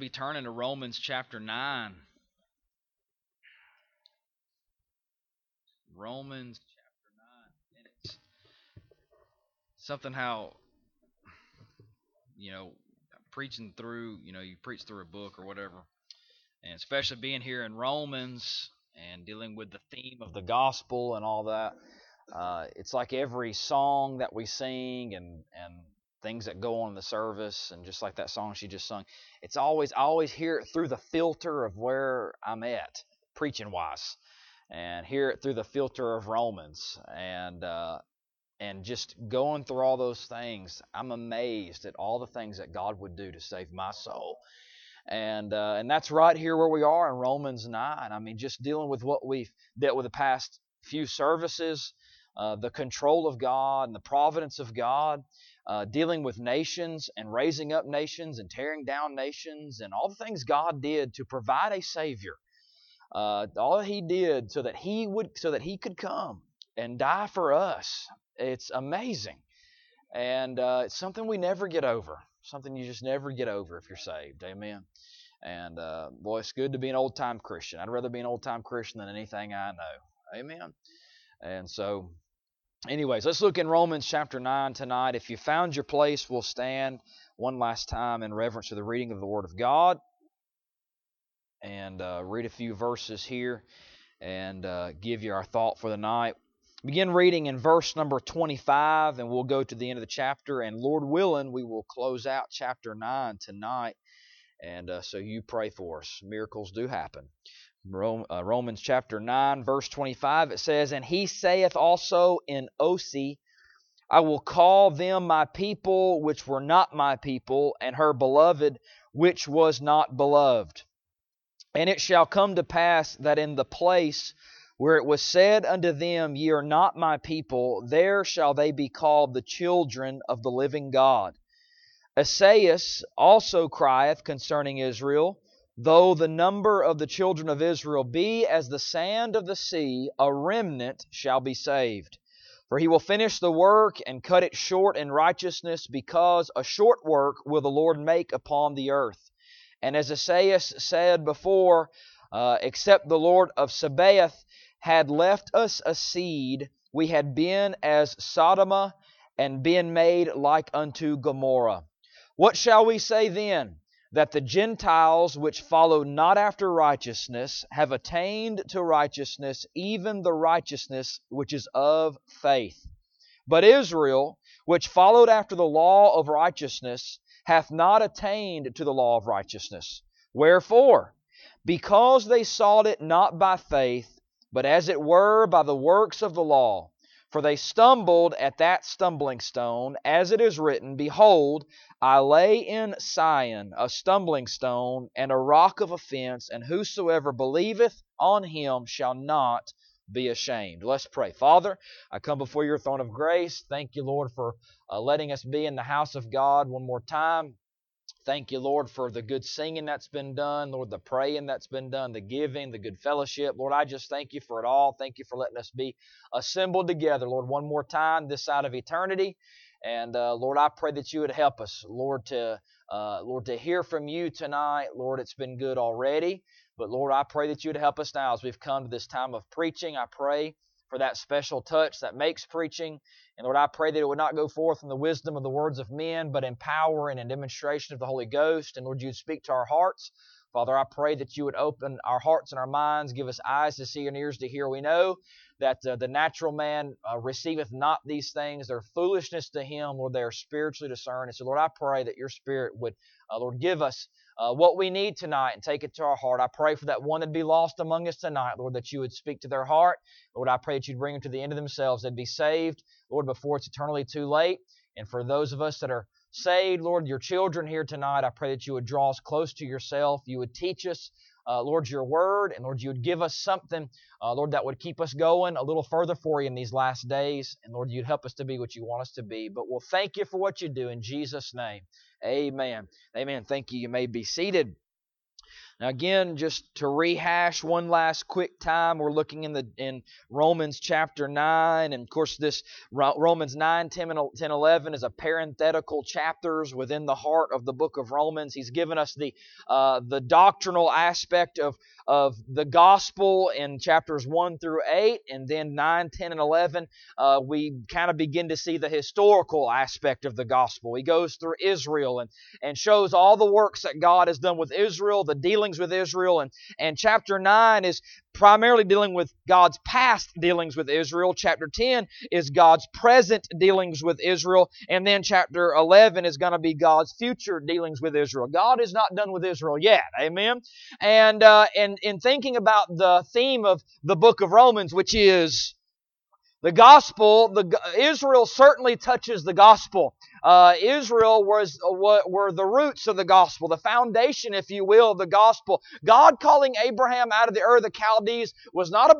Be turning to Romans chapter 9. Romans chapter 9. And it's something how, you know, preaching through, you preach through a book or whatever. And especially being here in Romans and dealing with the theme of the gospel and all that. It's like every song that we sing and things that go on in the service, and just like that song she just sung, I always hear it through the filter of where I'm at, preaching wise, and hear it through the filter of Romans, and just going through all those things, I'm amazed at all the things that God would do to save my soul. And that's right here where we are in Romans 9. I mean, just dealing with what we've dealt with the past few services, the control of God and the providence of God, dealing with nations and raising up nations and tearing down nations, and all the things God did to provide a Savior. All that He did so that He could come and die for us. It's amazing, and it's something we never get over. Something you just never get over if you're saved. Amen. And boy, it's good to be an old-time Christian. I'd rather be an old-time Christian than anything I know. Amen. And so, anyways, let's look in Romans chapter 9 tonight. If you found your place, we'll stand one last time in reverence to the reading of the Word of God and read a few verses here and give you our thought for the night. Begin reading in verse number 25, and we'll go to the end of the chapter. And Lord willing, we will close out chapter 9 tonight. And so you pray for us. Miracles do happen. Romans chapter 9, verse 25, it says, And he saith also in Osee, I will call them my people which were not my people, and her beloved which was not beloved. And it shall come to pass that in the place where it was said unto them, Ye are not my people, there shall they be called the children of the living God. Esaias also crieth concerning Israel, Though the number of the children of Israel be as the sand of the sea, a remnant shall be saved. For he will finish the work and cut it short in righteousness, because a short work will the Lord make upon the earth. And as Esaias said before, except the Lord of Sabaoth had left us a seed, we had been as Sodom and been made like unto Gomorrah. What shall we say then? That the Gentiles which follow not after righteousness have attained to righteousness, even the righteousness which is of faith. But Israel, which followed after the law of righteousness, hath not attained to the law of righteousness. Wherefore? Because they sought it not by faith, but as it were by the works of the law. For they stumbled at that stumbling stone, as it is written, Behold, I lay in Sion a stumbling stone and a rock of offense, and whosoever believeth on him shall not be ashamed. Let's pray. Father, I come before your throne of grace. Thank you, Lord, for letting us be in the house of God one more time. Thank you, Lord, for the good singing that's been done, Lord, the praying that's been done, the giving, the good fellowship. Lord, I just thank you for it all. Thank you for letting us be assembled together, Lord, one more time this side of eternity. And Lord, I pray that you would help us, Lord, to hear from you tonight. Lord, it's been good already. But Lord, I pray that you would help us now as we've come to this time of preaching. I pray for that special touch that makes preaching. And Lord, I pray that it would not go forth in the wisdom of the words of men, but in power and in demonstration of the Holy Ghost. And Lord, you'd speak to our hearts. Father, I pray that you would open our hearts and our minds, give us eyes to see and ears to hear. We know that the natural man receiveth not these things. They're foolishness to him, Lord, they are spiritually discerned. And so, Lord, I pray that your Spirit would, Lord, give us what we need tonight and take it to our heart. I pray for that one that'd be lost among us tonight, Lord, that you would speak to their heart. Lord, I pray that you'd bring them to the end of themselves. They'd be saved, Lord, before it's eternally too late. And for those of us that are saved, Lord, your children here tonight, I pray that you would draw us close to yourself. You would teach us, Lord, your word. And Lord, you would give us something, Lord, that would keep us going a little further for you in these last days. And Lord, you'd help us to be what you want us to be. But we'll thank you for what you do in Jesus' name. Amen. Amen. Thank you. You may be seated. Now again, just to rehash one last quick time, we're looking in Romans chapter 9, and of course this Romans 9, 10, 11 is a parenthetical chapters within the heart of the book of Romans. He's given us the doctrinal aspect of the gospel in chapters 1 through 8, and then 9, 10, and 11, we kind of begin to see the historical aspect of the gospel. He goes through Israel and shows all the works that God has done with Israel, the dealings with Israel, and chapter 9 is primarily dealing with God's past dealings with Israel. Chapter 10 is God's present dealings with Israel, and then chapter 11 is going to be God's future dealings with Israel. God is not done with Israel yet, amen? And in thinking about the theme of the book of Romans, which is the gospel, Israel certainly touches the gospel. Israel were the roots of the gospel, the foundation, if you will, of the gospel. God calling Abraham out of the Ur of the Chaldees was not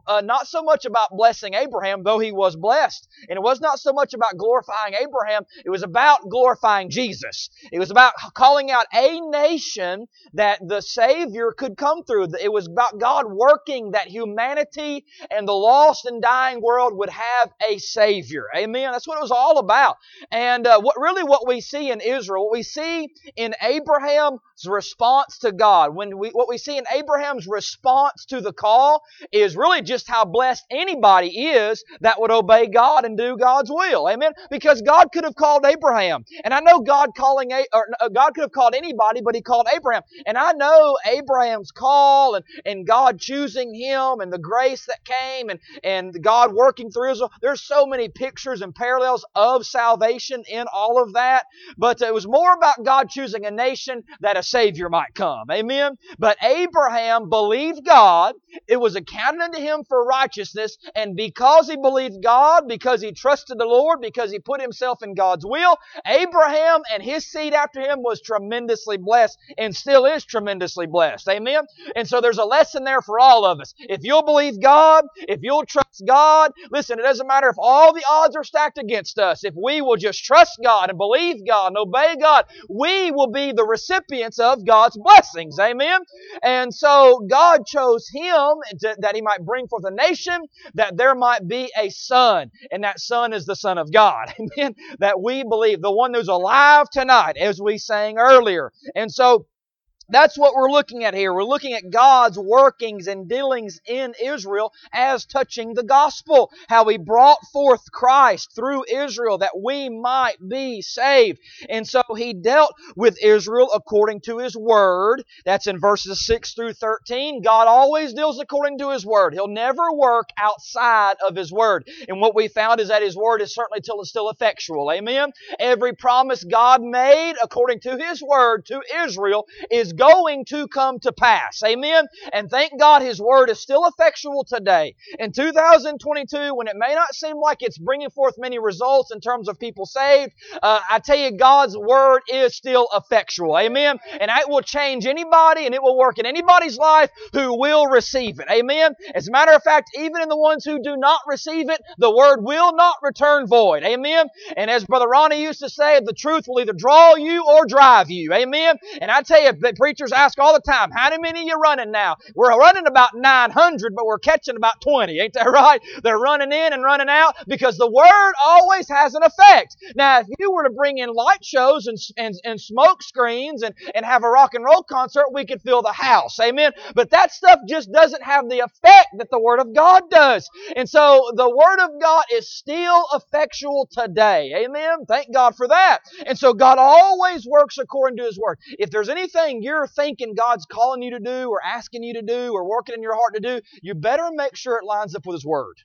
so much about blessing Abraham, though he was blessed. And it was not so much about glorifying Abraham, it was about glorifying Jesus. It was about calling out a nation that the Savior could come through. It was about God working that humanity and the lost and dying world would have a Savior. Amen? That's what it was all about. And what we see in Israel, what we see in Abraham's response to God, what we see in Abraham's response to the call is really just how blessed anybody is that would obey God and do God's will. Amen? Because God could have called Abraham. And I know God could have called anybody, but He called Abraham. And I know Abraham's call and God choosing him and the grace that came and God working through Israel. There's so many pictures and parallels of salvation in all of that. But it was more about God choosing a nation that a Savior might come. Amen? But Abraham believed God. It was accounted unto him for righteousness. And because he believed God, because he trusted the Lord, because he put himself in God's will, Abraham and his seed after him was tremendously blessed and still is tremendously blessed. Amen? And so there's a lesson there for all of us. If you'll believe God, if you'll trust God, listen, it doesn't matter if all the odds are stacked against us. If we will just trust God and believe God and obey God, we will be the recipients of God's blessings. Amen? And so God chose him that he might bring forth a nation, that there might be a son. And that son is the Son of God. Amen? That we believe, the one who's alive tonight, as we sang earlier. And so that's what we're looking at here. We're looking at God's workings and dealings in Israel as touching the gospel. How He brought forth Christ through Israel that we might be saved. And so He dealt with Israel according to His Word. That's in verses 6 through 13. God always deals according to His Word. He'll never work outside of His Word. And what we found is that His Word is certainly still effectual. Amen? Every promise God made according to His Word to Israel is going to come to pass. Amen? And thank God His Word is still effectual today. In 2022, when it may not seem like it's bringing forth many results in terms of people saved, I tell you, God's Word is still effectual. Amen? And it will change anybody and it will work in anybody's life who will receive it. Amen? As a matter of fact, even in the ones who do not receive it, the Word will not return void. Amen? And as Brother Ronnie used to say, the truth will either draw you or drive you. Amen? And I tell you, preachers ask all the time, how many are you running now? We're running about 900, but we're catching about 20. Ain't that right? They're running in and running out because the Word always has an effect. Now, if you were to bring in light shows and smoke screens and have a rock and roll concert, we could fill the house. Amen? But that stuff just doesn't have the effect that the Word of God does. And so the Word of God is still effectual today. Amen? Thank God for that. And so God always works according to His Word. If there's anything you're thinking God's calling you to do or asking you to do or working in your heart to do, you better make sure it lines up with His Word.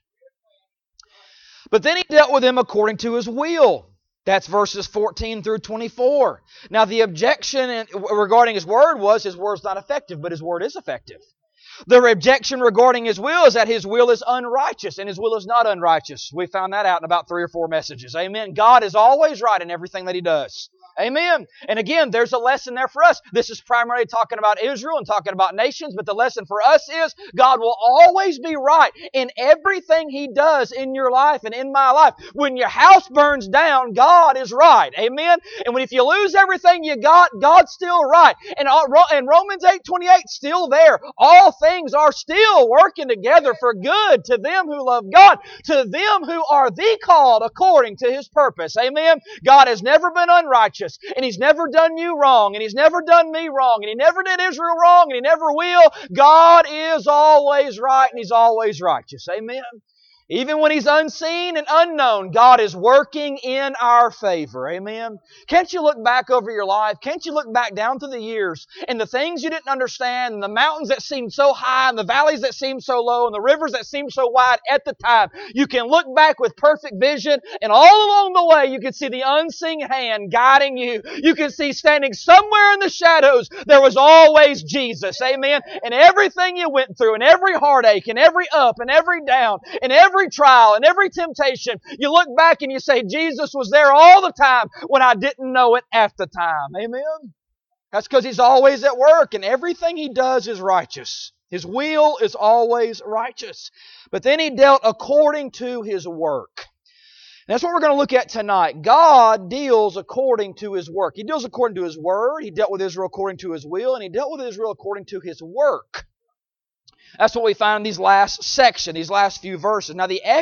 But then He dealt with them according to His will. That's verses 14 through 24. Now the objection regarding His Word was His Word's not effective, but His Word is effective. The objection regarding His will is that His will is unrighteous, and His will is not unrighteous. We found that out in about 3 or 4 messages. Amen. God is always right in everything that He does. Amen. And again, there's a lesson there for us. This is primarily talking about Israel and talking about nations, but the lesson for us is God will always be right in everything He does in your life and in my life. When your house burns down, God is right. Amen. And if you lose everything you got, God's still right. And Romans 8:28 still there. All things are still working together for good to them who love God, to them who are the called according to His purpose. Amen. God has never been unrighteous. And He's never done you wrong, and He's never done me wrong, and He never did Israel wrong, and He never will. God is always right, and He's always righteous. Amen. Even when He's unseen and unknown, God is working in our favor. Amen. Can't you look back over your life? Can't you look back down through the years and the things you didn't understand, and the mountains that seemed so high, and the valleys that seemed so low, and the rivers that seemed so wide at the time? You can look back with perfect vision, and all along the way you can see the unseen hand guiding you. You can see standing somewhere in the shadows, there was always Jesus. Amen. And everything you went through, and every heartache, and every up, and every down, and every trial and every temptation, you look back and you say, Jesus was there all the time when I didn't know it at the time. Amen? That's because He's always at work, and everything He does is righteous. His will is always righteous. But then He dealt according to His work. And that's what we're going to look at tonight. God deals according to His work. He deals according to His word. He dealt with Israel according to His will, and He dealt with Israel according to His work. That's what we find in these last section, these last few verses. Now, the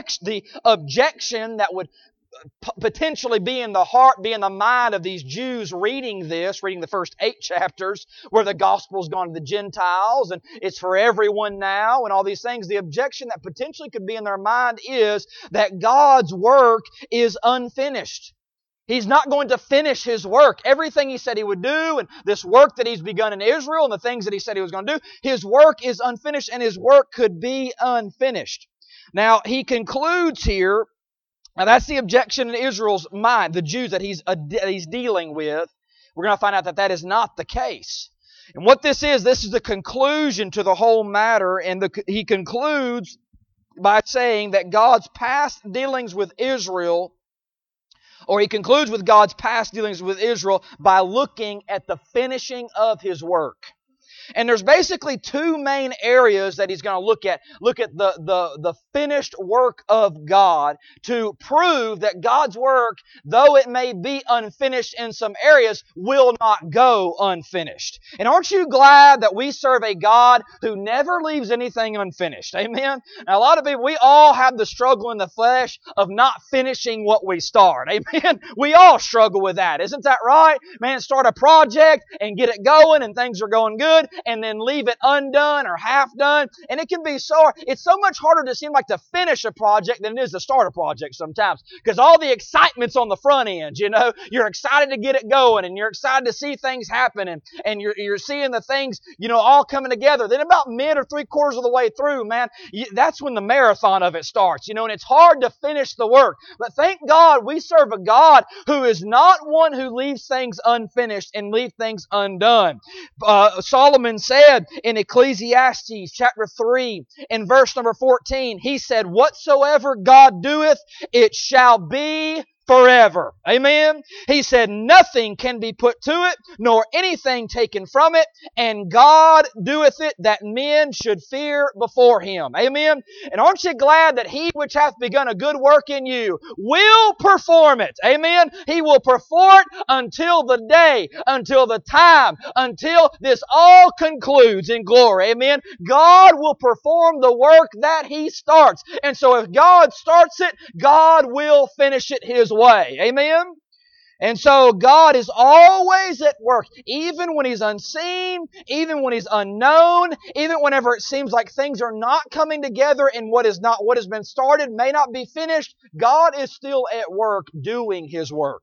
objection that would potentially be in the heart, be in the mind of these Jews reading the first 8 chapters, where the gospel's gone to the Gentiles, and it's for everyone now, and all these things. The objection that potentially could be in their mind is that God's work is unfinished. He's not going to finish His work. Everything He said He would do, and this work that He's begun in Israel, and the things that He said He was going to do, His work is unfinished, and His work could be unfinished. Now, He concludes here, now that's the objection in Israel's mind, the Jews that He's dealing with. We're going to find out that that is not the case. And what this is the conclusion to the whole matter, and He concludes by saying that God's past dealings with Israel, or He concludes with God's past dealings with Israel by looking at the finishing of His work. And there's basically 2 main areas that He's going to look at. Look at the finished work of God to prove that God's work, though it may be unfinished in some areas, will not go unfinished. And aren't you glad that we serve a God who never leaves anything unfinished? Amen? Now, a lot of people, we all have the struggle in the flesh of not finishing what we start. Amen? We all struggle with that. Isn't that right? Man, start a project and get it going and things are going good, and then leave it undone or half done. And it can be it's so much harder to seem like to finish a project than it is to start a project sometimes. Because all the excitement's on the front end, you know. You're excited to get it going, and you're excited to see things happen, and you're seeing the things, you know, all coming together. Then about mid or 3/4 of the way through, man, that's when the marathon of it starts, you know, and it's hard to finish the work. But thank God we serve a God who is not one who leaves things unfinished and leave things undone. Solomon said in Ecclesiastes chapter 3 in verse number 14, he said, "Whatsoever God doeth, it shall be forever." Amen. He said nothing can be put to it, nor anything taken from it, and God doeth it that men should fear before Him. Amen. And aren't you glad that He which hath begun a good work in you will perform it? Amen. He will perform it until the day, until the time, until this all concludes in glory. Amen. God will perform the work that He starts. And so if God starts it, God will finish it His way. Amen? And so God is always at work, even when He's unseen, even when He's unknown, even whenever it seems like things are not coming together and what has been started may not be finished. God is still at work doing His work.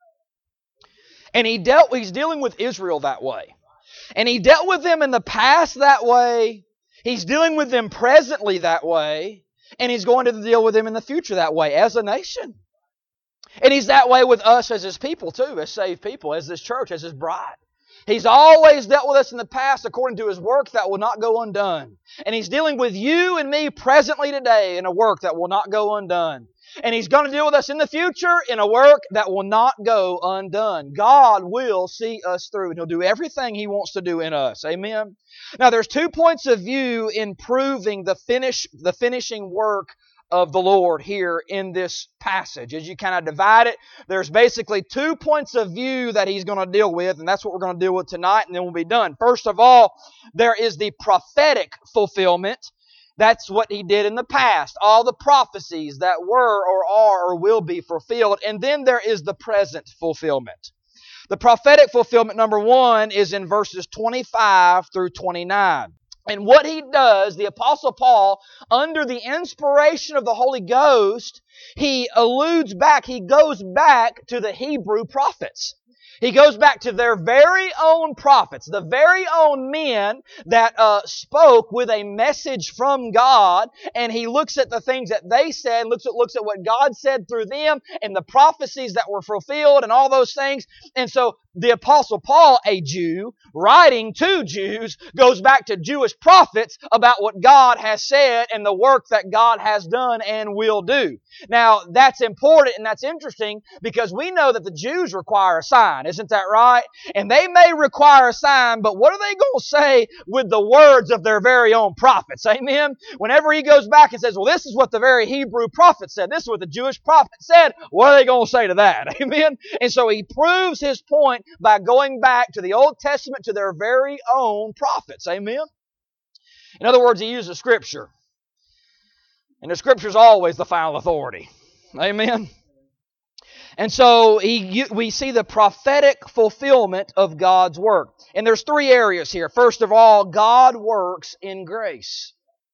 And He's dealing with Israel that way. And He dealt with them in the past that way. He's dealing with them presently that way. And He's going to deal with them in the future that way as a nation. And He's that way with us as His people too, as saved people, as this church, as His bride. He's always dealt with us in the past according to His work that will not go undone. And He's dealing with you and me presently today in a work that will not go undone. And He's going to deal with us in the future in a work that will not go undone. God will see us through, and He'll do everything He wants to do in us. Amen? Now, there's 2 points of view in proving the finishing work of the Lord here in this passage. As you kind of divide it, there's basically 2 points of view that He's going to deal with, and that's what we're going to deal with tonight, and then we'll be done. First of all, there is the prophetic fulfillment. That's what He did in the past. All the prophecies that were or are or will be fulfilled. And then there is the present fulfillment. The prophetic fulfillment, number 1, is in verses 25 through 29. And what he does, the Apostle Paul, under the inspiration of the Holy Ghost, he goes back to the Hebrew prophets. He goes back to their very own prophets, the very own men that spoke with a message from God, and he looks at the things that they said, looks at what God said through them, and the prophecies that were fulfilled, and all those things. And so the Apostle Paul, a Jew, writing to Jews, goes back to Jewish prophets about what God has said and the work that God has done and will do. Now, that's important and that's interesting because we know that the Jews require a sign. Isn't that right? And they may require a sign, but what are they going to say with the words of their very own prophets? Amen? Whenever he goes back and says, well, this is what the very Hebrew prophet said. This is what the Jewish prophet said. What are they going to say to that? Amen? And so he proves his point by going back to the Old Testament to their very own prophets. Amen? In other words, he uses Scripture. And the Scripture is always the final authority. Amen? And so we see the prophetic fulfillment of God's work. And there's 3 areas here. First of all, God works in grace.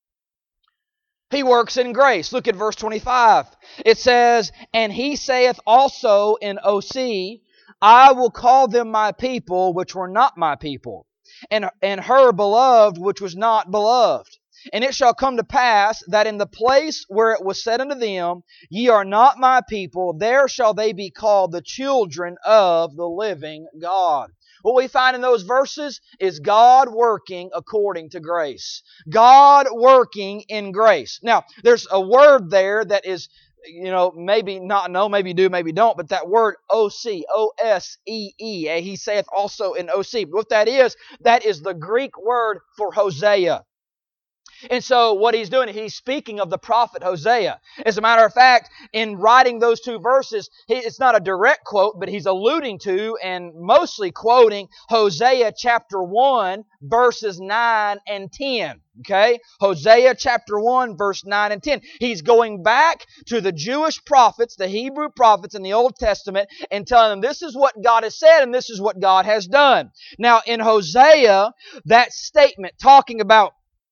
He works in grace. Look at verse 25. It says, and He saith also in OC, I will call them my people, which were not my people, and her beloved, which was not beloved. And it shall come to pass that in the place where it was said unto them, ye are not my people, there shall they be called the children of the living God. What we find in those verses is God working according to grace. God working in grace. Now, there's a word there that is, maybe not know, maybe do, maybe don't, but that word O-C, O-S-E-E, he saith also in O-C. What that is the Greek word for Hosea. And so what he's doing, he's speaking of the prophet Hosea. As a matter of fact, in writing those 2 verses, it's not a direct quote, but he's alluding to and mostly quoting Hosea chapter 1, verses 9 and 10. Okay? Hosea chapter 1, verse 9 and 10. He's going back to the Jewish prophets, the Hebrew prophets in the Old Testament, and telling them this is what God has said and this is what God has done. Now, in Hosea, that statement talking about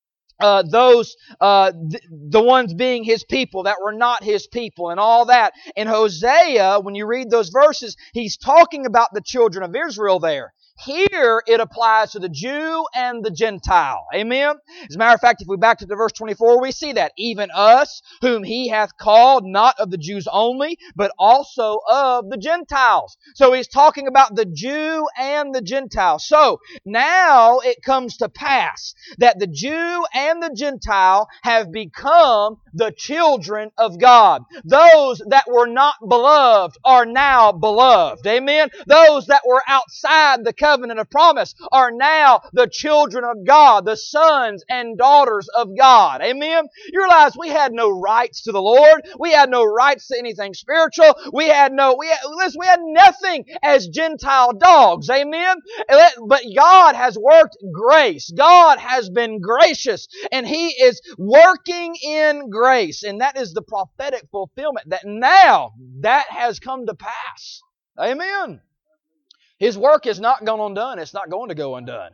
the ones being His people that were not His people and all that. In Hosea, when you read those verses, he's talking about the children of Israel there. Here, it applies to the Jew and the Gentile. Amen? As a matter of fact, if we back to verse 24, we see that. Even us, whom He hath called, not of the Jews only, but also of the Gentiles. So he's talking about the Jew and the Gentile. So, now it comes to pass that the Jew and the Gentile have become the children of God. Those that were not beloved are now beloved. Amen? Those that were outside the covenant of promise are now the children of God, the sons and daughters of God. Amen? You realize we had no rights to the Lord. We had no rights to anything spiritual. We had nothing as Gentile dogs. Amen? But God has worked grace. God has been gracious, and He is working in grace, and that is the prophetic fulfillment that now that has come to pass. Amen? His work is not gone undone. It's not going to go undone.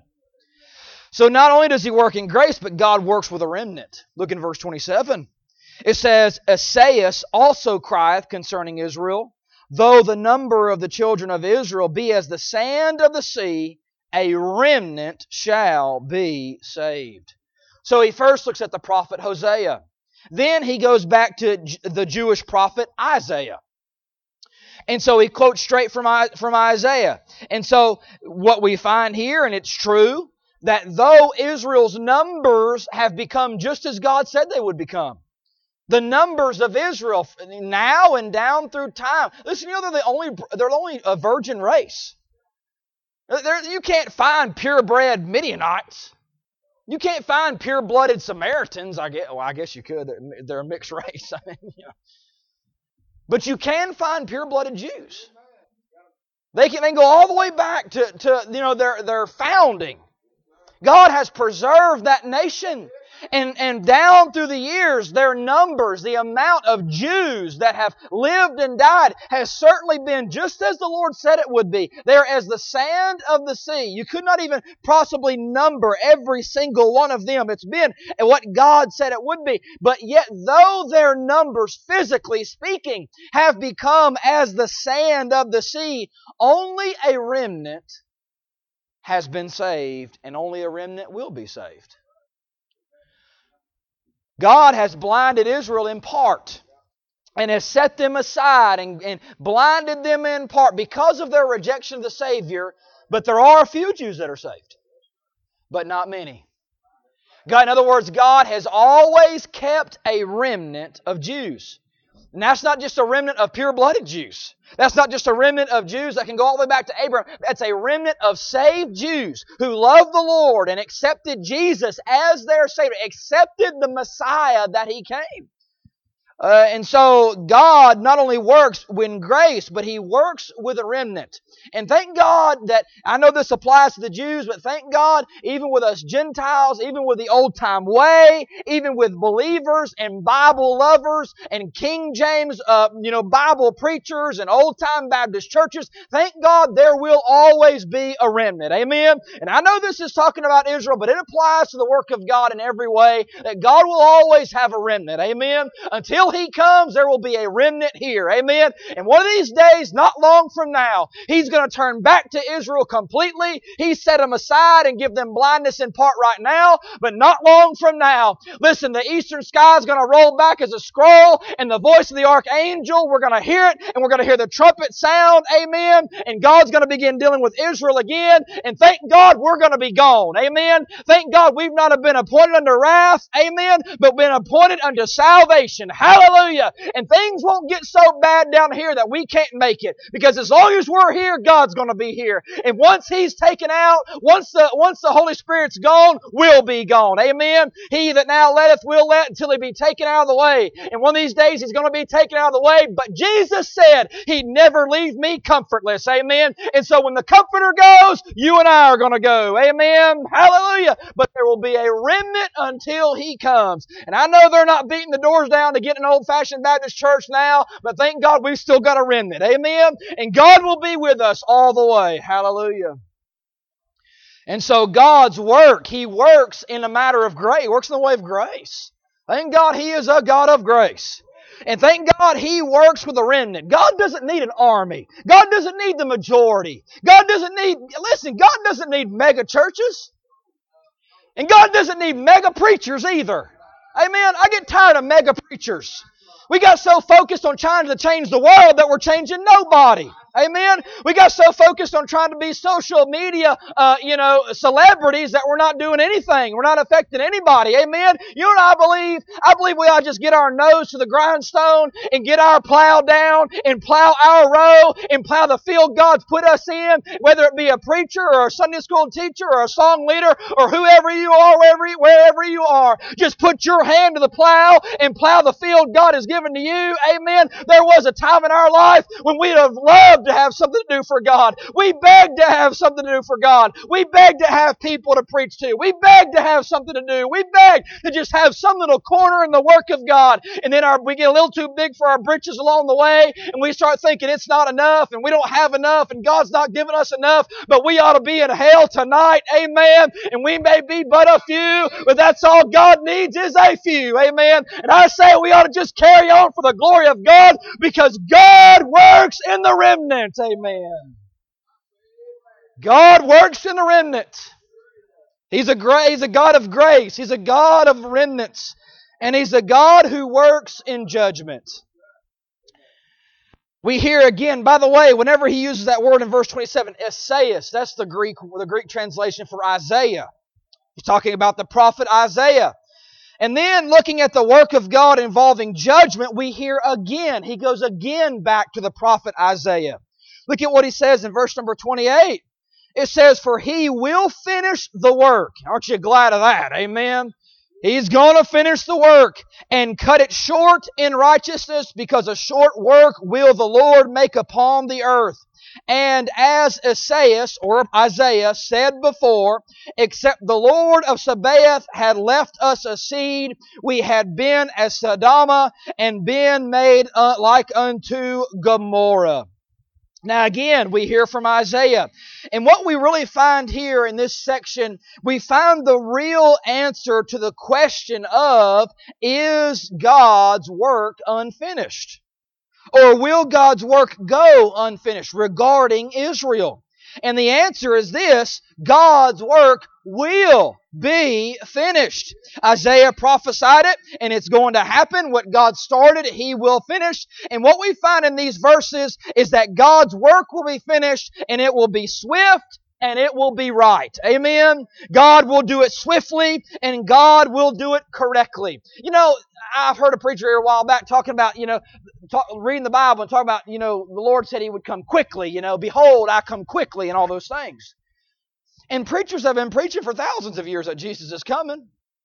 So not only does He work in grace, but God works with a remnant. Look in verse 27. It says, Esaias also crieth concerning Israel, though the number of the children of Israel be as the sand of the sea, a remnant shall be saved. So he first looks at the prophet Hosea. Then he goes back to the Jewish prophet Isaiah. And so he quotes straight from Isaiah. And so what we find here, and it's true, that though Israel's numbers have become just as God said they would become, the numbers of Israel now and down through time. Listen, they're only a virgin race. You can't find purebred Midianites. You can't find pure-blooded Samaritans. I guess you could. They're a mixed race. But you can find pure-blooded Jews. They can go all the way back to their founding. God has preserved that nation. And down through the years, their numbers, the amount of Jews that have lived and died has certainly been just as the Lord said it would be. They are as the sand of the sea. You could not even possibly number every single one of them. It's been what God said it would be. But yet, though their numbers, physically speaking, have become as the sand of the sea, only a remnant has been saved, and only a remnant will be saved. God has blinded Israel in part and has set them aside and blinded them in part because of their rejection of the Savior. But there are a few Jews that are saved, but not many. In other words, God has always kept a remnant of Jews. And that's not just a remnant of pure-blooded Jews. That's not just a remnant of Jews that can go all the way back to Abraham. That's a remnant of saved Jews who loved the Lord and accepted Jesus as their Savior, accepted the Messiah that He came. And so God not only works in grace, but He works with a remnant. And thank God that, I know this applies to the Jews, but thank God, even with us Gentiles, even with the old-time way, even with believers and Bible lovers and King James, Bible preachers and old-time Baptist churches, thank God there will always be a remnant. Amen? And I know this is talking about Israel, but it applies to the work of God in every way, that God will always have a remnant. Amen? Until He comes, there will be a remnant here. Amen? And one of these days, not long from now, He's going to turn back to Israel completely. He set them aside and give them blindness in part right now, but not long from now. Listen, the eastern sky is going to roll back as a scroll, and the voice of the archangel, we're going to hear it, and we're going to hear the trumpet sound. Amen? And God's going to begin dealing with Israel again, and thank God we're going to be gone. Amen? Thank God we've not been appointed unto wrath. Amen? But been appointed unto salvation. Hallelujah! And things won't get so bad down here that we can't make it, because as long as we're here, God's going to be here. And once He's taken out, once the Holy Spirit's gone, we'll be gone. Amen? He that now letteth will let until He be taken out of the way. And one of these days He's going to be taken out of the way. But Jesus said He'd never leave me comfortless. Amen? And so when the Comforter goes, you and I are going to go. Amen? Hallelujah! But there will be a remnant until He comes. And I know they're not beating the doors down to get an old-fashioned Baptist church now, but thank God we've still got a remnant. Amen? And God will be with us all the way. Hallelujah. And so God's work, He works in a matter of grace. He works in the way of grace. Thank God He is a God of grace. And thank God He works with a remnant. God doesn't need an army. God doesn't need the majority. God doesn't need mega churches. And God doesn't need mega preachers either. Amen? I get tired of mega preachers. We got so focused on trying to change the world that we're changing nobody. Amen? We got so focused on trying to be social media, celebrities that we're not doing anything. We're not affecting anybody. Amen? You know what I believe? I believe we ought to just get our nose to the grindstone and get our plow down and plow our row and plow the field God's put us in, whether it be a preacher or a Sunday school teacher or a song leader or whoever you are, wherever you are. Just put your hand to the plow and plow the field God has given to you. Amen? There was a time in our life when we'd have loved to have something to do for God. We begged to have something to do for God. We begged to have people to preach to. We begged to have something to do. We begged to just have some little corner in the work of God. And then we get a little too big for our britches along the way, and we start thinking it's not enough, and we don't have enough, and God's not giving us enough, but we ought to be in hell tonight. Amen. And we may be but a few, but that's all God needs is a few. Amen. And I say we ought to just carry on for the glory of God, because God works in the remnant. Amen. God works in the remnant. He's a God of grace. He's a God of remnants. And He's a God who works in judgment. We hear again, by the way, whenever he uses that word in verse 27, Esaias, that's the Greek translation for Isaiah. He's talking about the prophet Isaiah. And then looking at the work of God involving judgment, we hear again, he goes again back to the prophet Isaiah. Look at what he says in verse number 28. It says, for he will finish the work. Aren't you glad of that? Amen. He's going to finish the work and cut it short in righteousness, because a short work will the Lord make upon the earth. And as Esaias, or Isaiah, said before, except the Lord of Sabaoth had left us a seed, we had been as Sodom and been made like unto Gomorrah. Now again, we hear from Isaiah. And what we really find here in this section, we find the real answer to the question of, is God's work unfinished? Or will God's work go unfinished regarding Israel? And the answer is this: God's work will be finished. Isaiah prophesied it, and it's going to happen. What God started, He will finish. And what we find in these verses is that God's work will be finished, and it will be swift, and it will be right. Amen? God will do it swiftly, and God will do it correctly. You know, I've heard a preacher here a while back talking about, reading the Bible and talking about, the Lord said He would come quickly, behold, I come quickly, and all those things. And preachers have been preaching for thousands of years that Jesus is coming.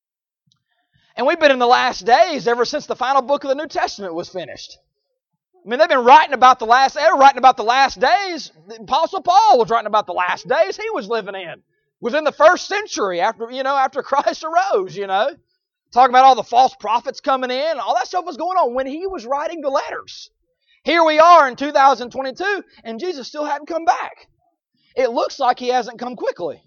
And we've been in the last days ever since the final book of the New Testament was finished. I mean, they've been writing about the last, they were writing about the last days. The Apostle Paul was writing about the last days he was living in. It was in the first century after Christ arose, Talking about all the false prophets coming in. All that stuff was going on when he was writing the letters. Here we are in 2022, and Jesus still hadn't come back. It looks like He hasn't come quickly.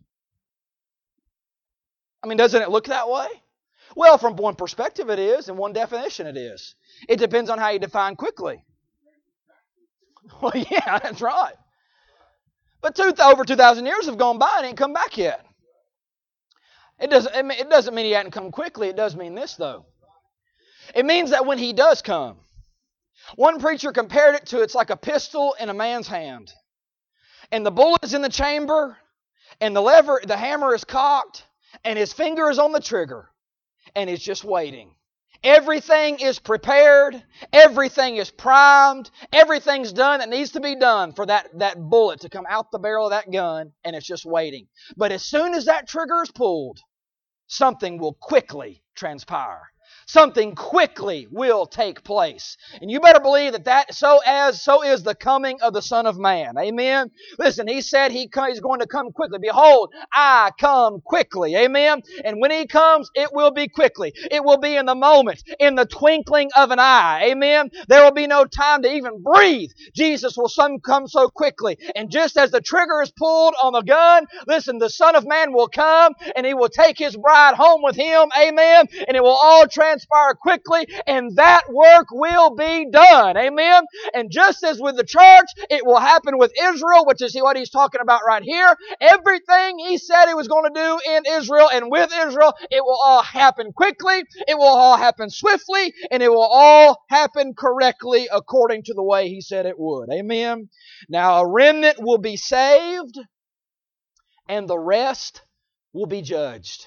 I mean, doesn't it look that way? Well, from one perspective it is, and one definition it is. It depends on how you define quickly. Well, yeah, that's right. But over 2,000 years have gone by and He ain't come back yet. It doesn't mean He hadn't come quickly. It does mean this, though. It means that when He does come, one preacher compared it to, it's like a pistol in a man's hand. And the bullet is in the chamber, and the hammer is cocked, and his finger is on the trigger, and he's just waiting. Everything is prepared, everything is primed, everything's done that needs to be done for that bullet to come out the barrel of that gun, and it's just waiting. But as soon as that trigger is pulled, something will quickly transpire. Something quickly will take place. And you better believe that so is the coming of the Son of Man. Amen? Listen, He said He's going to come quickly. Behold, I come quickly. Amen? And when He comes, it will be quickly. It will be in the moment, in the twinkling of an eye. Amen? There will be no time to even breathe. Jesus will come so quickly. And just as the trigger is pulled on the gun, listen, the Son of Man will come and He will take His bride home with Him. Amen? And it will all transpire quickly, and that work will be done. Amen? And just as with the church, it will happen with Israel, which is what He's talking about right here. Everything He said He was going to do in Israel and with Israel, it will all happen quickly, it will all happen swiftly, and it will all happen correctly according to the way He said it would. Amen? Now, a remnant will be saved, and the rest will be judged.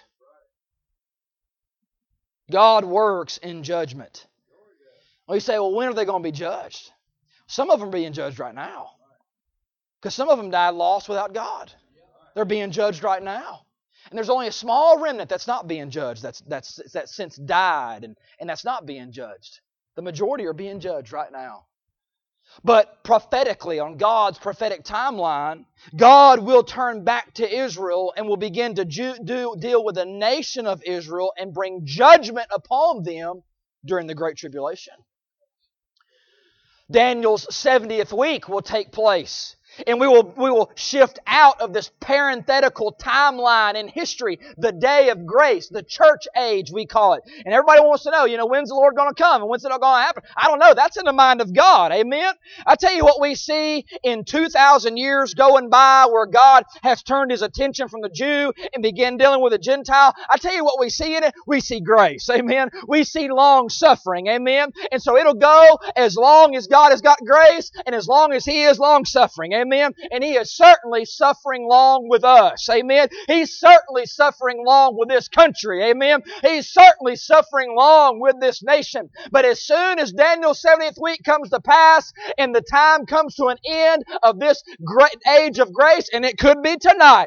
God works in judgment. Well, you say, well, when are they going to be judged? Some of them are being judged right now. Because some of them died lost without God. They're being judged right now. And there's only a small remnant that's not being judged, that's since died, and that's not being judged. The majority are being judged right now. But prophetically, on God's prophetic timeline, God will turn back to Israel and will begin to deal with the nation of Israel and bring judgment upon them during the Great Tribulation. Daniel's 70th week will take place. And we will shift out of this parenthetical timeline in history, the day of grace, the church age, we call it. And everybody wants to know, when's the Lord going to come and when's it going to happen? I don't know. That's in the mind of God. Amen? I tell you what we see in 2,000 years going by where God has turned His attention from the Jew and began dealing with the Gentile. I tell you what we see in it. We see grace. Amen? We see long suffering. Amen? And so it'll go as long as God has got grace and as long as He is long suffering. Amen? And He is certainly suffering long with us. Amen? He's certainly suffering long with this country. Amen? He's certainly suffering long with this nation. But as soon as Daniel's 70th week comes to pass and the time comes to an end of this great age of grace, and it could be tonight,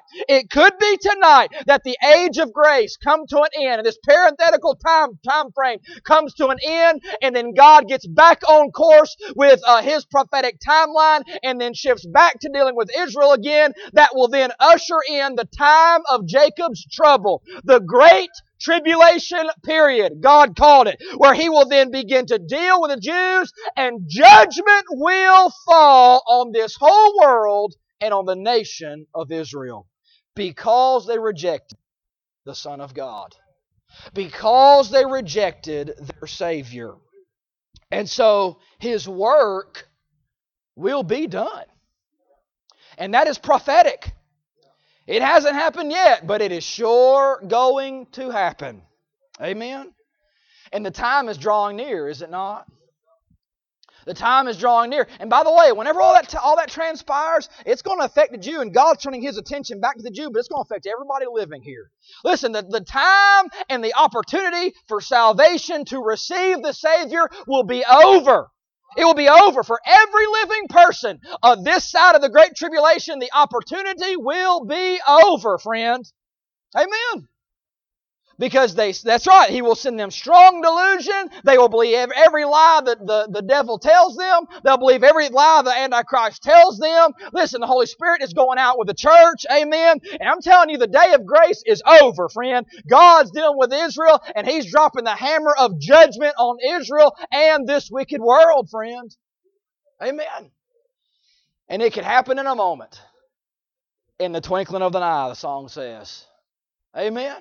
that the age of grace come to an end, and this parenthetical time frame comes to an end, and then God gets back on course with His prophetic timeline, and then shifts back to dealing with Israel again. That will then usher in the time of Jacob's trouble, the great tribulation period, God called it, where He will then begin to deal with the Jews, and judgment will fall on this whole world and on the nation of Israel because they rejected the Son of God, because they rejected their Savior. And so His work will be done. And that is prophetic. It hasn't happened yet, but it is sure going to happen. Amen? And the time is drawing near, is it not? The time is drawing near. And by the way, whenever all that transpires, it's going to affect the Jew, and God's turning His attention back to the Jew, but it's going to affect everybody living here. Listen, the time and the opportunity for salvation to receive the Savior will be over. It will be over for every living person on this side of the Great Tribulation. The opportunity will be over, friend. Amen. Because that's right, He will send them strong delusion. They will believe every lie that the devil tells them. They'll believe every lie the Antichrist tells them. Listen, the Holy Spirit is going out with the church. Amen. And I'm telling you, the day of grace is over, friend. God's dealing with Israel, and He's dropping the hammer of judgment on Israel and this wicked world, friend. Amen. And it could happen in a moment. In the twinkling of an eye, the song says. Amen.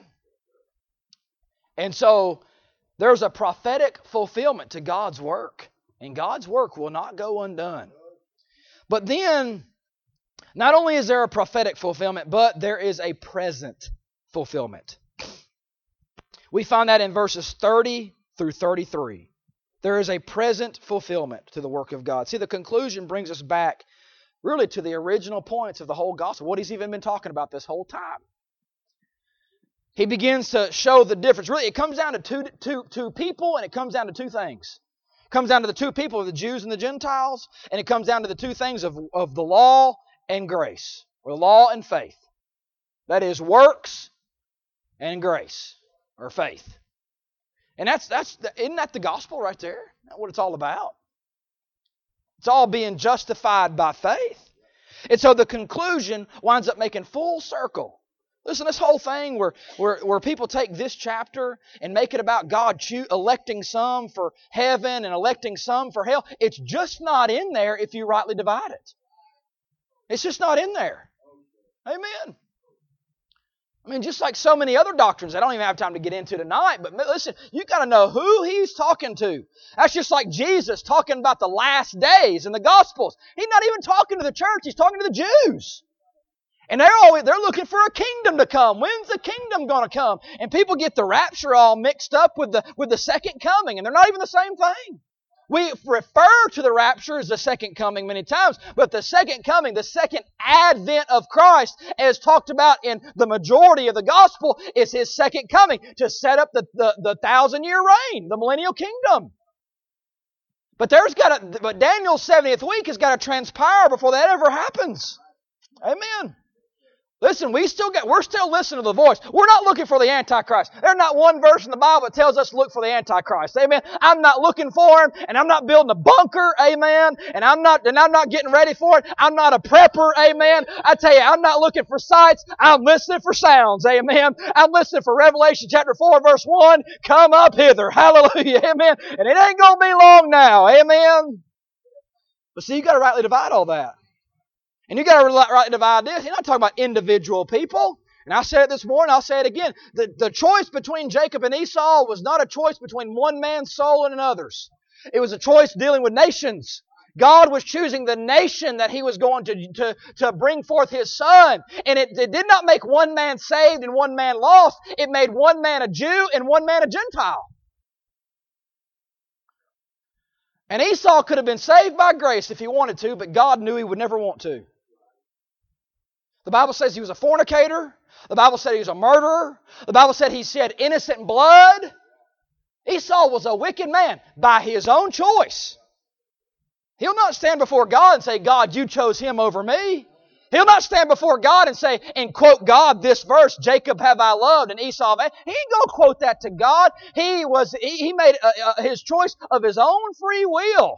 And so there's a prophetic fulfillment to God's work. And God's work will not go undone. But then, not only is there a prophetic fulfillment, but there is a present fulfillment. We find that in verses 30 through 33. There is a present fulfillment to the work of God. See, the conclusion brings us back really to the original points of the whole gospel, what He's even been talking about this whole time. He begins to show the difference. Really, it comes down to two people, and it comes down to two things. It comes down to the two people of the Jews and the Gentiles, and it comes down to the two things of the law and grace, or law and faith. That is works and grace, or faith. And isn't that the gospel right there? Isn't that what it's all about? It's all being justified by faith. And so the conclusion winds up making full circle. Listen, this whole thing where people take this chapter and make it about God electing some for heaven and electing some for hell, it's just not in there if you rightly divide it. It's just not in there. Amen. I mean, just like so many other doctrines I don't even have time to get into tonight, but listen, you got to know who He's talking to. That's just like Jesus talking about the last days in the Gospels. He's not even talking to the church, He's talking to the Jews. And they're looking for a kingdom to come. When's the kingdom going to come? And people get the rapture all mixed up with the second coming, and they're not even the same thing. We refer to the rapture as the second coming many times, but the second coming, the second advent of Christ, as talked about in the majority of the gospel, is His second coming to set up the 1,000-year reign, the millennial kingdom. But Daniel's 70th week has got to transpire before that ever happens. Amen. Listen, we're still listening to the voice. We're not looking for the Antichrist. There's not one verse in the Bible that tells us to look for the Antichrist. Amen. I'm not looking for him, and I'm not building a bunker. Amen. And I'm not getting ready for it. I'm not a prepper. Amen. I tell you, I'm not looking for sights. I'm listening for sounds. Amen. I'm listening for Revelation chapter 4, verse 1. Come up hither. Hallelujah. Amen. And it ain't going to be long now. Amen. But see, you got to rightly divide all that. And you got to rightly divide this. He's not talking about individual people. And I said it this morning, I'll say it again. The choice between Jacob and Esau was not a choice between one man's soul and another's. It was a choice dealing with nations. God was choosing the nation that He was going to bring forth His Son. And it did not make one man saved and one man lost. It made one man a Jew and one man a Gentile. And Esau could have been saved by grace if he wanted to, but God knew he would never want to. The Bible says he was a fornicator. The Bible said he was a murderer. The Bible said he shed innocent blood. Esau was a wicked man by his own choice. He'll not stand before God and say, God, you chose him over me. He'll not stand before God and say, and quote God this verse, Jacob have I loved and Esau have I. He ain't going to quote that to God. He made his choice of his own free will.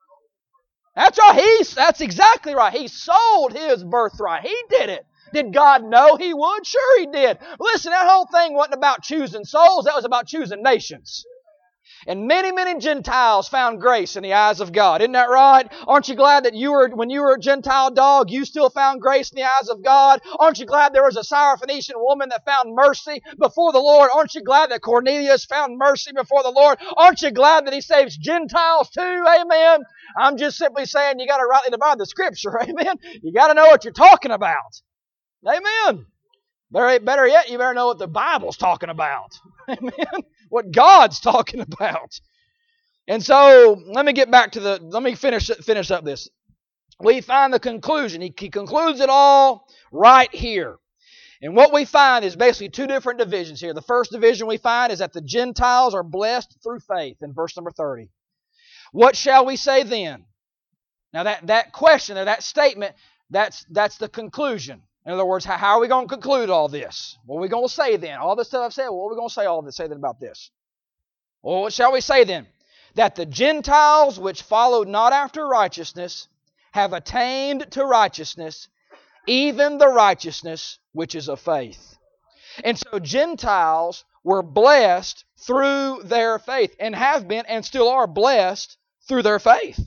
That's right. That's exactly right. He sold his birthright. He did it. Did God know He would? Sure He did. Listen, that whole thing wasn't about choosing souls. That was about choosing nations. And many, many Gentiles found grace in the eyes of God. Isn't that right? Aren't you glad that when you were a Gentile dog, you still found grace in the eyes of God? Aren't you glad there was a Syrophoenician woman that found mercy before the Lord? Aren't you glad that Cornelius found mercy before the Lord? Aren't you glad that He saves Gentiles too? Amen. I'm just simply saying you got to rightly divide the Scripture. Amen. You got to know what you're talking about. Amen. Better yet, you better know what the Bible's talking about. Amen. What God's talking about. And so, let me finish up this. We find the conclusion. He concludes it all right here. And what we find is basically two different divisions here. The first division we find is that the Gentiles are blessed through faith in verse number 30. What shall we say then? Now that question or that statement, that's the conclusion. In other words, how are we going to conclude all this? What are we going to say then? All this stuff I've said, what are we going to say then about this? Well, what shall we say then? That the Gentiles which followed not after righteousness have attained to righteousness, even the righteousness which is of faith. And so Gentiles were blessed through their faith and have been and still are blessed through their faith.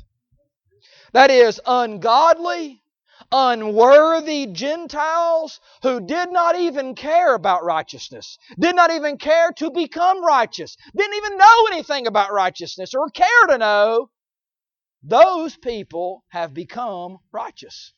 That is, ungodly, unworthy Gentiles who did not even care about righteousness, did not even care to become righteous, didn't even know anything about righteousness or care to know, those people have become righteous.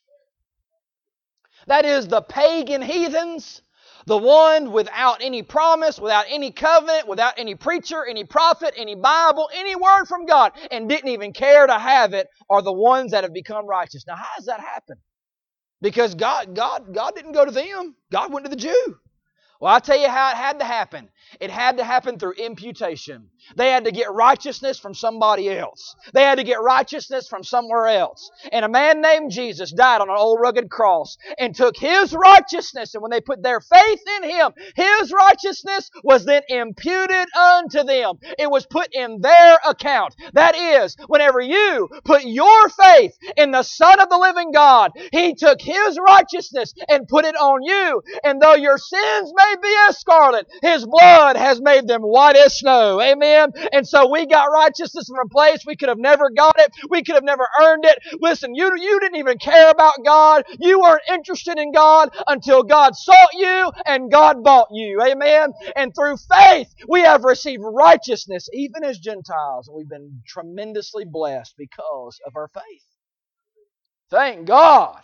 That is, the pagan heathens, the one without any promise, without any covenant, without any preacher, any prophet, any Bible, any word from God, and didn't even care to have it, are the ones that have become righteous. Now, how does that happen? Because God didn't go to them. God went to the Jew. Well, I'll tell you how it had to happen. It had to happen through imputation. They had to get righteousness from somebody else. They had to get righteousness from somewhere else. And a man named Jesus died on an old rugged cross and took His righteousness. And when they put their faith in Him, His righteousness was then imputed unto them. It was put in their account. That is, whenever you put your faith in the Son of the living God, He took His righteousness and put it on you. And though your sins may be as scarlet, His blood has made them white as snow. Amen. And so we got righteousness from a place we could have never got it. We could have never earned it. Listen, you didn't even care about God. You weren't interested in God until God sought you and God bought you. Amen. And through faith, we have received righteousness, even as Gentiles. And we've been tremendously blessed because of our faith. Thank God.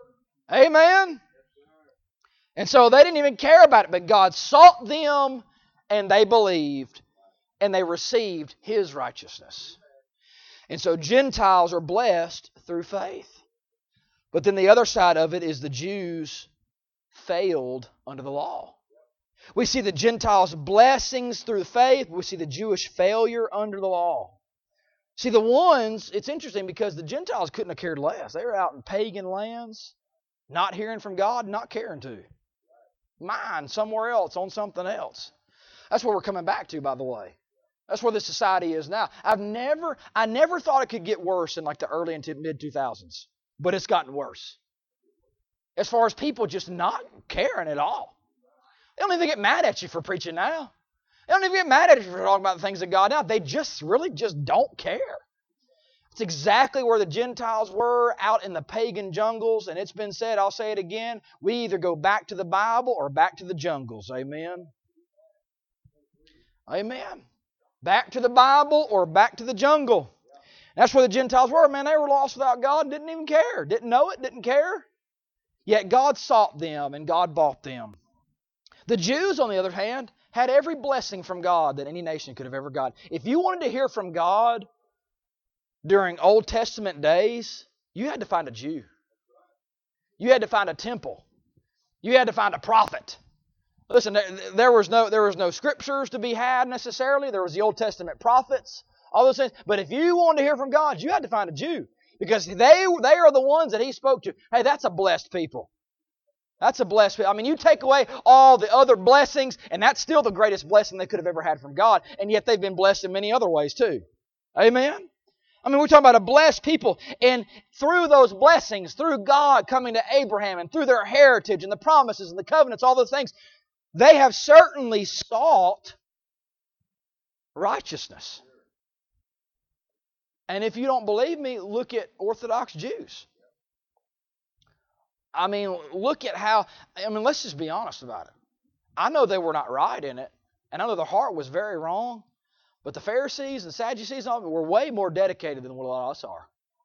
Amen. And so they didn't even care about it, but God sought them and they believed and they received His righteousness. And so Gentiles are blessed through faith. But then the other side of it is the Jews failed under the law. We see the Gentiles' blessings through faith. We see the Jewish failure under the law. See, it's interesting because the Gentiles couldn't have cared less. They were out in pagan lands, not hearing from God, not caring to. Mine somewhere else on something else. That's where we're coming back to, by the way. That's where this society is now. I never thought it could get worse in like the early and mid 2000s, but it's gotten worse. As far as people just not caring at all. They don't even get mad at you for preaching now. They don't even get mad at you for talking about the things of God now. They just really just don't care. It's exactly where the Gentiles were, out in the pagan jungles. And it's been said, I'll say it again, we either go back to the Bible or back to the jungles. Amen? Amen. Back to the Bible or back to the jungle. That's where the Gentiles were. Man, they were lost without God, didn't even care. Didn't know it, didn't care. Yet God sought them and God bought them. The Jews, on the other hand, had every blessing from God that any nation could have ever got. If you wanted to hear from God during Old Testament days, you had to find a Jew. You had to find a temple. You had to find a prophet. Listen, there was no scriptures to be had necessarily. There was the Old Testament prophets, all those things. But if you wanted to hear from God, you had to find a Jew. Because they are the ones that He spoke to. Hey, that's a blessed people. That's a blessed people. I mean, you take away all the other blessings, and that's still the greatest blessing they could have ever had from God. And yet they've been blessed in many other ways too. Amen? I mean, we're talking about a blessed people. And through those blessings, through God coming to Abraham, and through their heritage, and the promises, and the covenants, all those things, they have certainly sought righteousness. And if you don't believe me, look at Orthodox Jews. I mean, look at how, let's just be honest about it. I know they were not right in it, and I know their heart was very wrong, but the Pharisees and Sadducees and all were way more dedicated than what a lot of us are.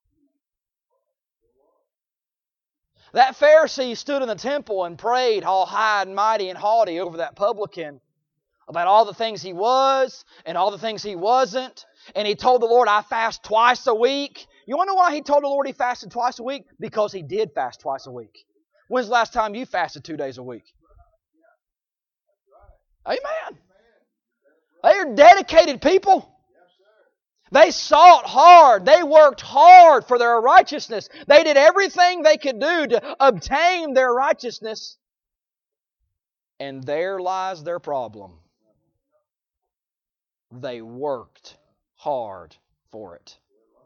That Pharisee stood in the temple and prayed all high and mighty and haughty over that publican about all the things he was and all the things he wasn't. And he told the Lord, I fast twice a week. You want to know why he told the Lord he fasted twice a week? Because he did fast twice a week. When's the last time you fasted 2 days a week? Amen. They are dedicated people. They sought hard. They worked hard for their righteousness. They did everything they could do to obtain their righteousness. And there lies their problem. They worked hard for it.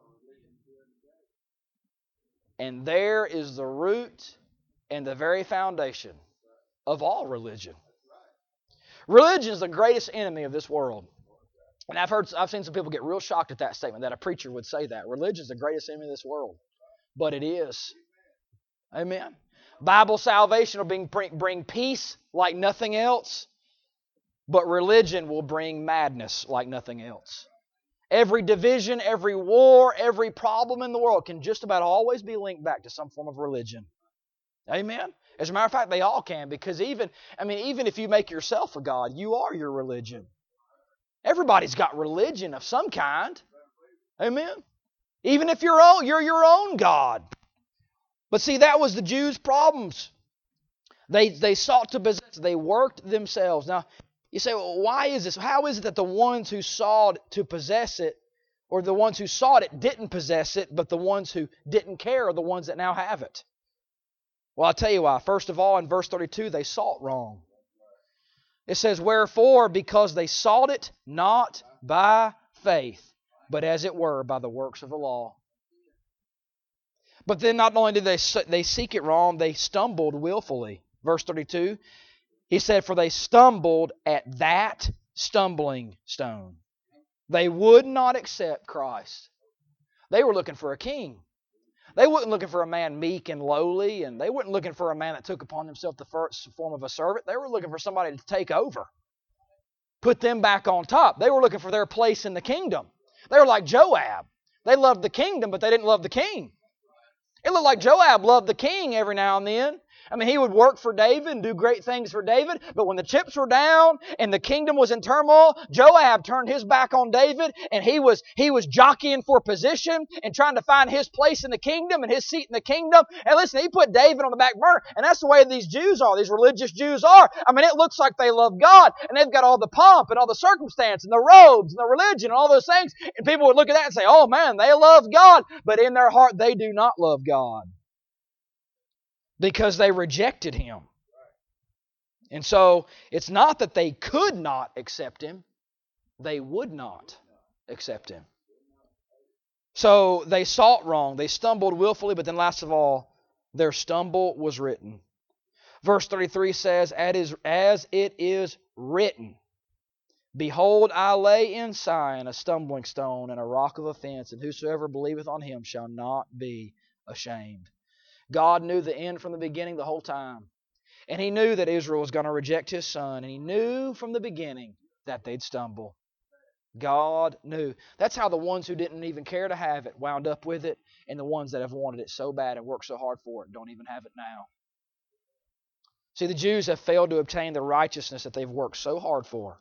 And there is the root and the very foundation of all religion. Religion is the greatest enemy of this world. And I've seen some people get real shocked at that statement, that a preacher would say that. Religion is the greatest enemy of this world. But it is. Amen. Bible salvation will bring peace like nothing else. But religion will bring madness like nothing else. Every division, every war, every problem in the world can just about always be linked back to some form of religion. Amen? As a matter of fact, they all can, because even if you make yourself a god, you are your religion. Everybody's got religion of some kind. Amen? Even if you're your own god. But see, that was the Jews' problems. They sought to possess, they worked themselves. Now, you say, well, why is this? How is it that the ones who sought to possess it, or the ones who sought it didn't possess it, but the ones who didn't care are the ones that now have it? Well, I'll tell you why. First of all, in verse 32, they sought wrong. It says, wherefore, because they sought it not by faith, but as it were by the works of the law. But then not only did they seek it wrong, they stumbled willfully. Verse 32, he said, for they stumbled at that stumbling stone. They would not accept Christ. They were looking for a king. They weren't looking for a man meek and lowly, and they weren't looking for a man that took upon himself the first form of a servant. They were looking for somebody to take over, put them back on top. They were looking for their place in the kingdom. They were like Joab. They loved the kingdom, but they didn't love the king. It looked like Joab loved the king every now and then. I mean, he would work for David and do great things for David, but when the chips were down and the kingdom was in turmoil, Joab turned his back on David, and he was jockeying for position and trying to find his place in the kingdom and his seat in the kingdom. And listen, he put David on the back burner, and that's the way these Jews are, these religious Jews are. I mean, it looks like they love God, and they've got all the pomp and all the circumstance and the robes and the religion and all those things, and people would look at that and say, oh man, they love God, but in their heart they do not love God. Because they rejected Him. And so, it's not that they could not accept Him. They would not accept Him. So, they sought wrong. They stumbled willfully, but then last of all, their stumble was written. Verse 33 says, as it is written, Behold, I lay in Sion a stumbling stone and a rock of offense, and whosoever believeth on him shall not be ashamed. God knew the end from the beginning the whole time. And He knew that Israel was going to reject His Son. And He knew from the beginning that they'd stumble. God knew. That's how the ones who didn't even care to have it wound up with it, and the ones that have wanted it so bad and worked so hard for it don't even have it now. See, the Jews have failed to obtain the righteousness that they've worked so hard for.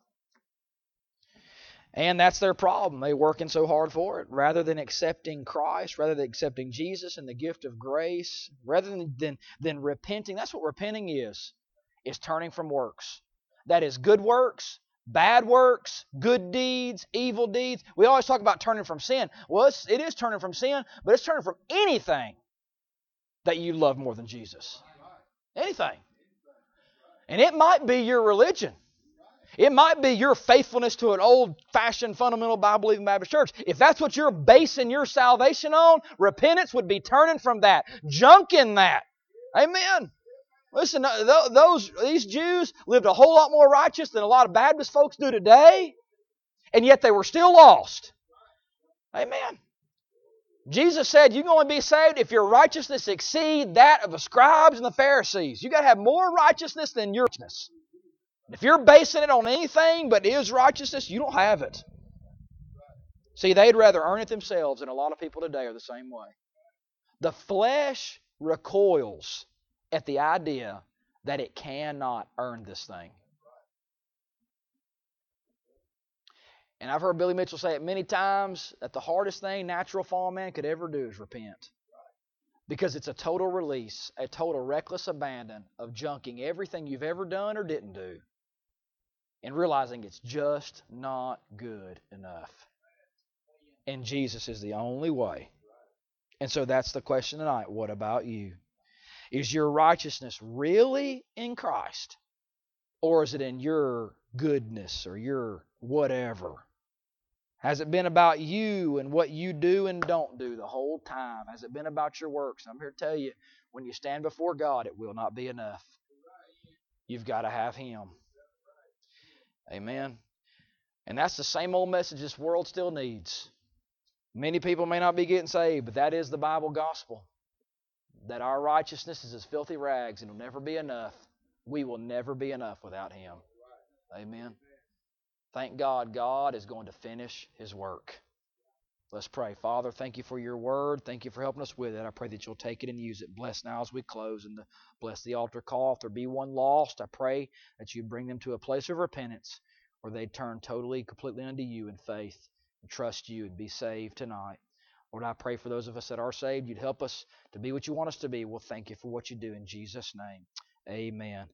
And that's their problem. They're working so hard for it. Rather than accepting Christ, rather than accepting Jesus and the gift of grace, rather than repenting. That's what repenting is turning from works. That is good works, bad works, good deeds, evil deeds. We always talk about turning from sin. Well, it is turning from sin, but it's turning from anything that you love more than Jesus. Anything. And it might be your religion. It might be your faithfulness to an old-fashioned fundamental Bible-believing Baptist church. If that's what you're basing your salvation on, repentance would be turning from that, junking that. Amen. Listen, these Jews lived a whole lot more righteous than a lot of Baptist folks do today, and yet they were still lost. Amen. Jesus said you can only be saved if your righteousness exceed that of the scribes and the Pharisees. You've got to have more righteousness than your righteousness. If you're basing it on anything but His righteousness, you don't have it. See, they'd rather earn it themselves, and a lot of people today are the same way. The flesh recoils at the idea that it cannot earn this thing. And I've heard Billy Mitchell say it many times, that the hardest thing natural fallen man could ever do is repent. Because it's a total release, a total reckless abandon of junking everything you've ever done or didn't do, and realizing it's just not good enough. And Jesus is the only way. And so that's the question tonight. What about you? Is your righteousness really in Christ? Or is it in your goodness or your whatever? Has it been about you and what you do and don't do the whole time? Has it been about your works? I'm here to tell you, when you stand before God, it will not be enough. You've got to have Him. Amen. And that's the same old message this world still needs. Many people may not be getting saved, but that is the Bible gospel. That our righteousness is as filthy rags and will never be enough. We will never be enough without Him. Amen. Thank God, God is going to finish His work. Let's pray. Father, thank You for Your word. Thank You for helping us with it. I pray that You'll take it and use it. Bless now as we close, and bless the altar call. If there be one lost, I pray that You bring them to a place of repentance where they turn totally, completely unto You in faith and trust You and be saved tonight. Lord, I pray for those of us that are saved, You'd help us to be what You want us to be. We'll thank You for what You do in Jesus' name. Amen.